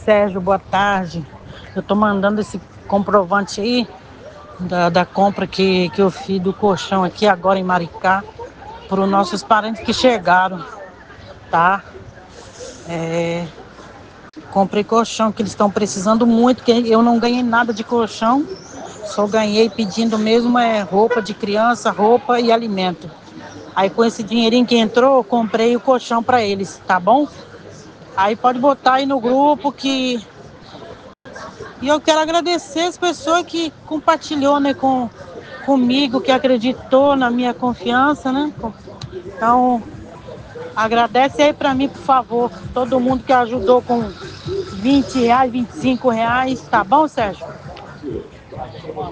Sérgio, boa tarde. Eu tô mandando esse comprovante aí da compra que eu fiz do colchão aqui agora em Maricá para os nossos parentes que chegaram, tá? Comprei colchão que eles estão precisando muito, que eu não ganhei nada de colchão, só ganhei pedindo mesmo roupa de criança, roupa e alimento. Aí com esse dinheirinho que entrou, eu comprei o colchão para eles, tá bom? Aí pode botar aí no grupo que... E eu quero agradecer as pessoas que compartilhou, né, comigo, que acreditou na minha confiança, né? Então, agradece aí para mim, por favor. Todo mundo que ajudou com R$ 20, R$ 25, tá bom, Sérgio?